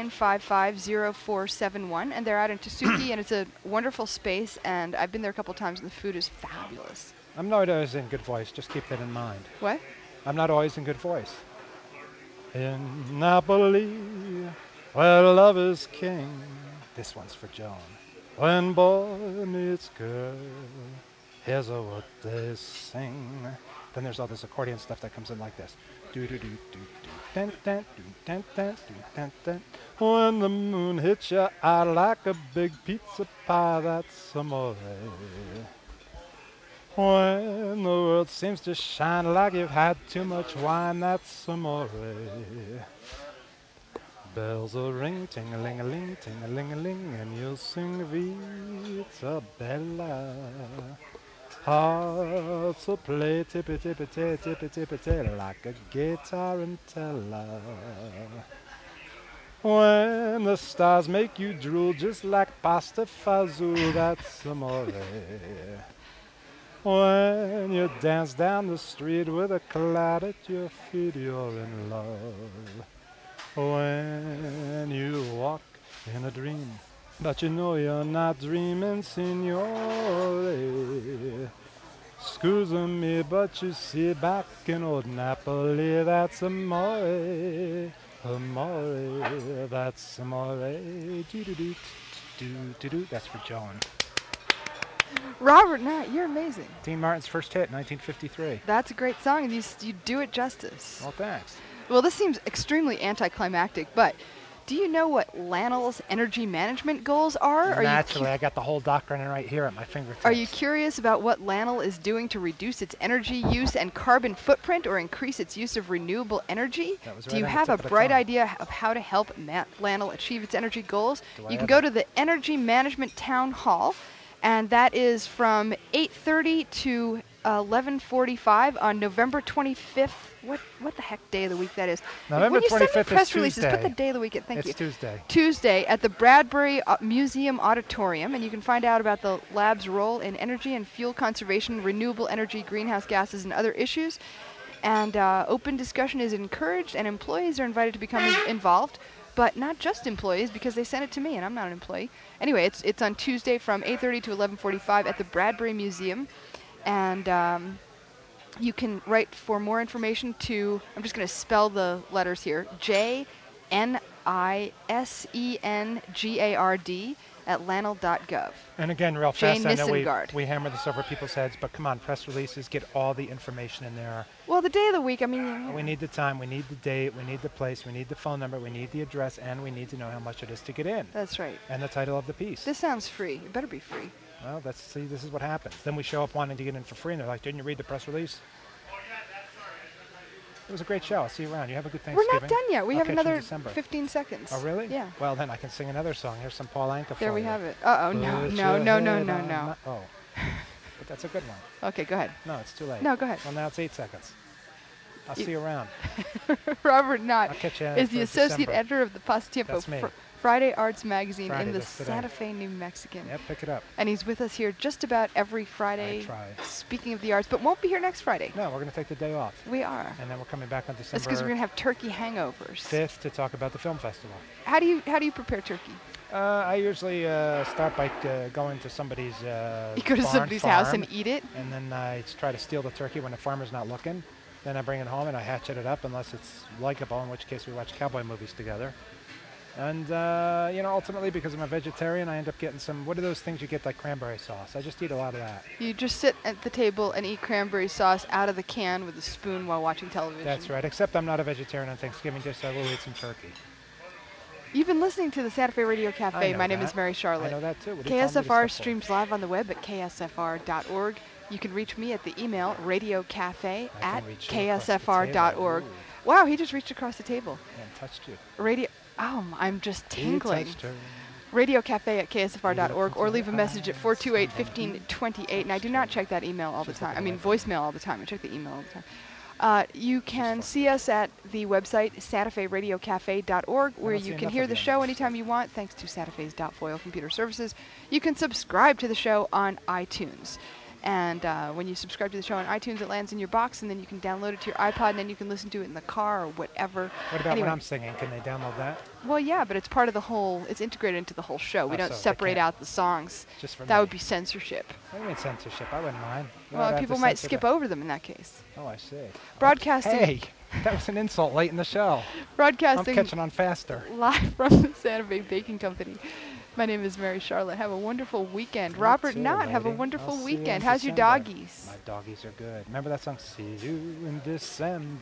955-0471. And they're out in Tasuki, and it's a wonderful space. And I've been there a couple times, and the food is fabulous. I'm not always in good voice. Just keep that in mind. What? I'm not always in good voice. In Napoli, where love is king. This one's for Joan. When boy meets girl, here's what they sing. Then there's all this accordion stuff that comes in like this. Do do do do do. Dun dun do dun dun do dun dun. When the moon hits your eye like a big pizza pie, that's amore. When the world seems to shine like you've had too much wine, that's amore. Bells will ring, ting-a-ling-a-ling, ting-a-ling-a-ling, and you'll sing Vita Bella. Hearts will play tippy-tippy-tay, tippy-tippy-tay, like a gay tarantella. When the stars make you drool just like pasta fazool, that's amore. When you dance down the street with a cloud at your feet, you're in love. When you walk in a dream, but you know you're not dreaming, signore. Scusa me, but you see back in old Napoli, that's amore, amore, that's amore. Do-do-do-do-do-do. That's for Joan. Robert Knight, you're amazing. Dean Martin's first hit, 1953. That's a great song, and you do it justice. Well, thanks. Well, this seems extremely anticlimactic, but do you know what Lanel's energy management goals are? Naturally, I got the whole doctrine right here at my fingertips. Are you curious about what Lanel is doing to reduce its energy use and carbon footprint or increase its use of renewable energy? Do you have a bright idea of how to help Lanel achieve its energy goals? You can go to the Energy Management Town Hall, and that is from 8:30 to 11:45 on November 25th. What the heck day of the week that is? November 25th is Tuesday. Press releases, put the day of the week in. Thank you. It's Tuesday. Tuesday at the Bradbury Museum Auditorium, and you can find out about the lab's role in energy and fuel conservation, renewable energy, greenhouse gases, and other issues. And open discussion is encouraged, and employees are invited to become involved. But not just employees, because they sent it to me, and I'm not an employee. Anyway, it's on Tuesday from 8:30 to 11:45 at the Bradbury Museum. And you can write for more information to, I'm just going to spell the letters here, JNISENGARD at lanel.gov. And again, real fast, I know Nisengard. we hammer this over people's heads, but come on, press releases, get all the information in there. Well, the day of the week, I mean... We need the time, we need the date, we need the place, we need the phone number, we need the address, and we need to know how much it is to get in. That's right. And the title of the piece. This sounds free. It better be free. Well, this is what happens. Then we show up wanting to get in for free, and they're like, didn't you read the press release? It was a great show. I'll see you around. You have a good We're Thanksgiving. not done yet. We I'll have catch you in another December. 15 seconds. Oh, really? Yeah. Well, then I can sing another song. Here's some Paul Anka There for we you. have it. Uh-oh, no, Put no, your no, no, head no, on no. my- Oh. But that's a good one. Okay, go ahead. No, it's too late. No, go ahead. Well, now it's 8 seconds. I'll see you around. Robert Knott I'll catch you is the for associate December. editor of the Pasatiempo That's me. Friday Arts Magazine Friday, in the that's today. Santa Fe, New Mexican. Yep, pick it up. And he's with us here just about every Friday. I try. Speaking of the arts, but won't be here next Friday. No, we're going to take the day off. We are. And then we're coming back on That's December because we're gonna have turkey hangovers. 5th to talk about the film festival. How do you prepare turkey? I usually start by going to somebody's You go to somebody's house farm, and eat it. and then I try to steal the turkey when the farmer's not looking. Then I bring it home and I hatchet it up, unless it's likable, in which case we watch cowboy movies together. And ultimately, because I'm a vegetarian, I end up getting some. What are those things you get, like cranberry sauce? I just eat a lot of that. You just sit at the table and eat cranberry sauce out of the can with a spoon while watching television. That's right. Except I'm not a vegetarian on Thanksgiving Day, so I will eat some turkey. You've been listening to the Santa Fe Radio Cafe. know My name that. is Mary Charlotte. I know that too. What do you tell me to KSFR step for? streams live on the web at ksfr.org. You can reach me at the email radiocafe I at can reach you across the ksfr.org. table. Wow, he just reached across the table. And touched you. Radio. Oh, I'm just tingling. He touched her. Radio Cafe at ksfr.org, or leave a message at 428-1528. And I do not check that email all the She's time. I looking mean, away from voicemail all the time. I check the email all the time. You can see us at the website santaferadiocafe.org, where don't see you can enough hear of the you on show the anytime you want, thanks to Santa Fe's .foil computer services. You can subscribe to the show on iTunes. And when you subscribe to the show on iTunes, it lands in your box, and then you can download it to your iPod, and then you can listen to it in the car or whatever. What about Anyway. when I'm singing? Can they download that? Well, yeah, but it's part of the whole, it's integrated into the whole show. We Oh, don't so they separate can't- out the songs. Just for That me. would be censorship. What do you mean censorship? I wouldn't mind. Well, I'd Well, have people to might censor skip that. over them in that case. Oh, I see. Broadcasting, Hey, that was an insult late in the show. I'm broadcasting catching on faster. live from the Santa Fe Baking Company. My name is Mary Charlotte. Have a wonderful weekend. You Robert too, Knott, have a lady. wonderful I'll see you in weekend. How's your December. doggies? My doggies are good. Remember that song? See you in December.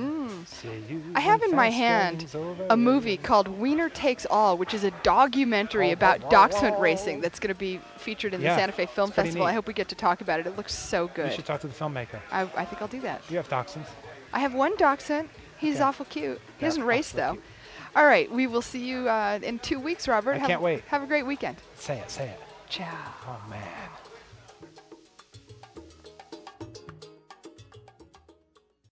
See you I have when in my hand Thanksgiving's over. a movie called Wiener Takes All, which is a documentary about dachshund racing that's going to be featured in the Yeah, Santa Fe Film it's pretty Festival. I neat. hope we get to talk about it. It looks so You good. should talk to the filmmaker. I think I'll do that. You have dachshunds. I have one dachshund. He's Okay. awful cute. He Yeah, doesn't race, awful though. cute. All right, we will see you in 2 weeks, Robert. I can't wait. Have a great weekend. Say it, say it. Ciao. Oh, man.